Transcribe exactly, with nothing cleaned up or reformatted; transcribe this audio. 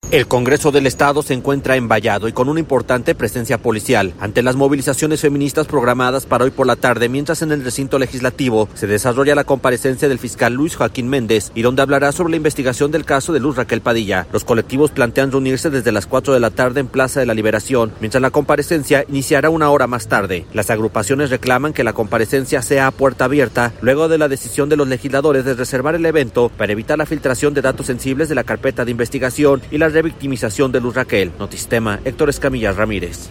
El Congreso del Estado se encuentra envallado y con una importante presencia policial ante las movilizaciones feministas programadas para hoy por la tarde, mientras en el recinto legislativo se desarrolla la comparecencia del fiscal Luis Joaquín Méndez y donde hablará sobre la investigación del caso de Luz Raquel Padilla. Los colectivos plantean reunirse desde las cuatro de la tarde en Plaza de la Liberación, mientras la comparecencia iniciará una hora más tarde. Las agrupaciones reclaman que la comparecencia sea a puerta abierta luego de la decisión de los legisladores de reservar el evento para evitar la filtración de datos sensibles de la carpeta de investigación y la revictimización de Luz Raquel. Notistema, Héctor Escamilla Ramírez.